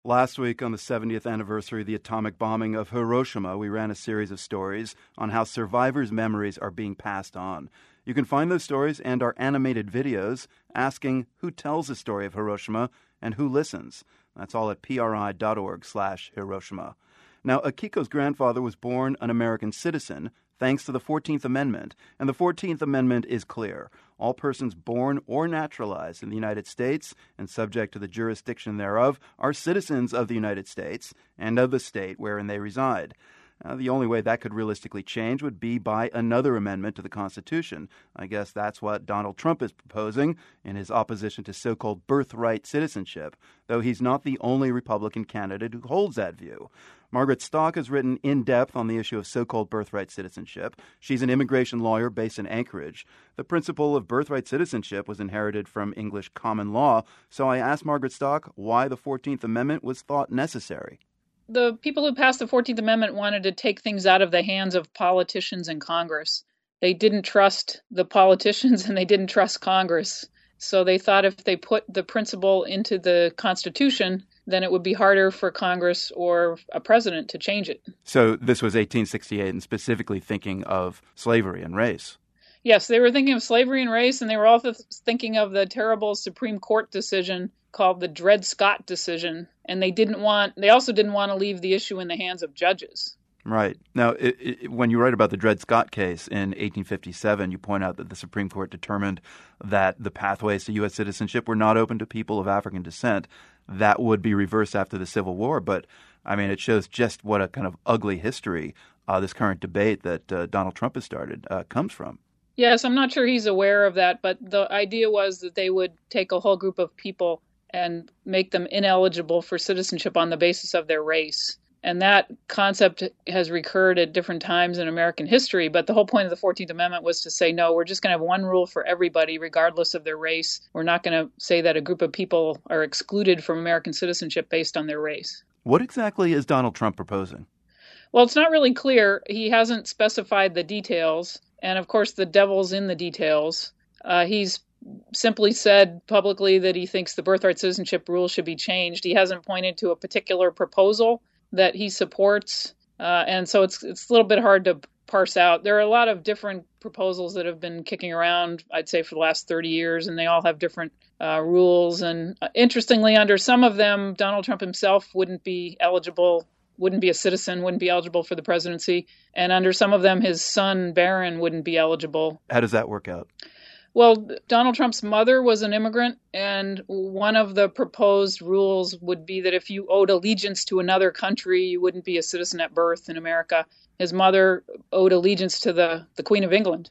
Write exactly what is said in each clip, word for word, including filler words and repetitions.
Last week, on the seventieth anniversary of the atomic bombing of Hiroshima, we ran a series of stories on how survivors' memories are being passed on. You can find those stories and our animated videos asking who tells the story of Hiroshima and who listens. That's all at pri.org slash Hiroshima. Now, Akiko's grandfather was born an American citizen thanks to the fourteenth Amendment, and the fourteenth Amendment is clear. All persons born or naturalized in the United States and subject to the jurisdiction thereof are citizens of the United States and of the state wherein they reside. Uh, the only way that could realistically change would be by another amendment to the Constitution. I guess that's what Donald Trump is proposing in his opposition to so-called birthright citizenship, though he's not the only Republican candidate who holds that view. Margaret Stock has written in depth on the issue of so-called birthright citizenship. She's an immigration lawyer based in Anchorage. The principle of birthright citizenship was inherited from English common law, so I asked Margaret Stock why the fourteenth Amendment was thought necessary. The people who passed the fourteenth Amendment wanted to take things out of the hands of politicians and Congress. They didn't trust the politicians and they didn't trust Congress. So they thought if they put the principle into the Constitution, then it would be harder for Congress or a president to change it. So this was eighteen sixty-eight and specifically thinking of slavery and race. Yes, they were thinking of slavery and race, and they were also thinking of the terrible Supreme Court decision called the Dred Scott decision. And they didn't want, they also didn't want to leave the issue in the hands of judges. Right. Now, it, it, when you write about the Dred Scott case in eighteen fifty-seven, you point out that the Supreme Court determined that the pathways to U S citizenship were not open to people of African descent. That would be reversed after the Civil War. But, I mean, it shows just what a kind of ugly history uh, this current debate that uh, Donald Trump has started uh, comes from. Yes, I'm not sure he's aware of that, but the idea was that they would take a whole group of people and make them ineligible for citizenship on the basis of their race. And that concept has recurred at different times in American history. But the whole point of the fourteenth Amendment was to say, no, we're just going to have one rule for everybody, regardless of their race. We're not going to say that a group of people are excluded from American citizenship based on their race. What exactly is Donald Trump proposing? Well, it's not really clear. He hasn't specified the details. And of course, the devil's in the details. Uh, he's simply said publicly that he thinks the birthright citizenship rule should be changed. He hasn't pointed to a particular proposal that he supports. Uh, and so it's it's a little bit hard to parse out. There are a lot of different proposals that have been kicking around, I'd say, for the last thirty years, and they all have different uh, rules. And uh, interestingly, under some of them, Donald Trump himself wouldn't be eligible, wouldn't be a citizen, wouldn't be eligible for the presidency. And under some of them, his son, Barron, wouldn't be eligible. How does that work out? Well, Donald Trump's mother was an immigrant, and one of the proposed rules would be that if you owed allegiance to another country, you wouldn't be a citizen at birth in America. His mother owed allegiance to the, the Queen of England.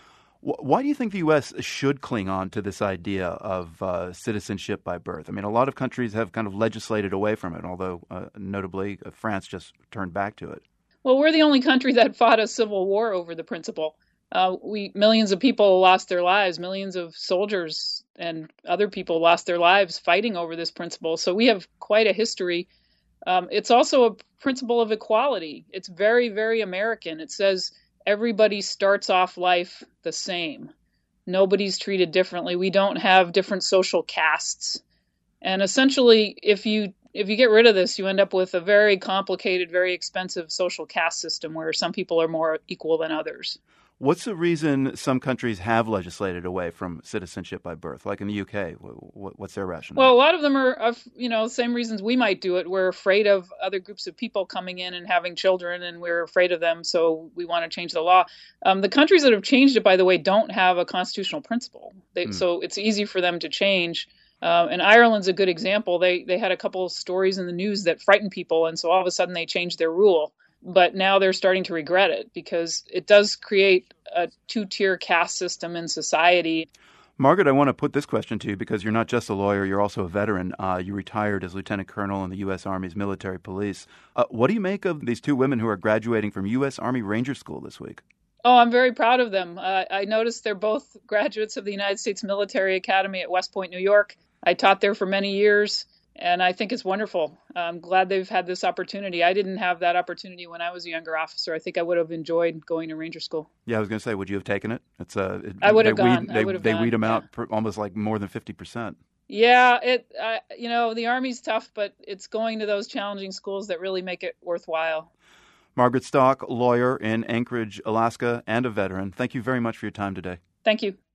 Why do you think the U S should cling on to this idea of uh, citizenship by birth? I mean, a lot of countries have kind of legislated away from it, although uh, notably uh, France just turned back to it. Well, we're the only country that fought a civil war over the principle. Uh, we millions of people lost their lives. Millions of soldiers and other people lost their lives fighting over this principle. So we have quite a history. Um, it's also a principle of equality. It's very, very American. It says everybody starts off life the same. Nobody's treated differently. We don't have different social castes. And essentially, if you if you get rid of this, you end up with a very complicated, very expensive social caste system where some people are more equal than others. What's the reason some countries have legislated away from citizenship by birth, like in the U K? What's their rationale? Well, a lot of them are, you know, same reasons we might do it. We're afraid of other groups of people coming in and having children, and we're afraid of them, so we want to change the law. Um, the countries that have changed it, by the way, don't have a constitutional principle, they, mm. so it's easy for them to change. Uh, and Ireland's a good example. They they had a couple of stories in the news that frightened people, and so all of a sudden they changed their rule. But now they're starting to regret it because it does create a two-tier caste system in society. Margaret, I want to put this question to you because you're not just a lawyer, you're also a veteran. Uh, you retired as lieutenant colonel in the U S. Army's military police. Uh, what do you make of these two women who are graduating from U S. Army Ranger School this week? Oh, I'm very proud of them. Uh, I noticed they're both graduates of the United States Military Academy at West Point, New York. I taught there for many years. And I think it's wonderful. I'm glad they've had this opportunity. I didn't have that opportunity when I was a younger officer. I think I would have enjoyed going to Ranger School. Yeah, I was going to say, would you have taken it? It's a. It, I would have they gone. Weed, they, I would have they gone, weed them yeah. out per, almost like more than fifty percent. Yeah, it uh, you know, the Army's tough, but it's going to those challenging schools that really make it worthwhile. Margaret Stock, lawyer in Anchorage, Alaska, and a veteran. Thank you very much for your time today. Thank you.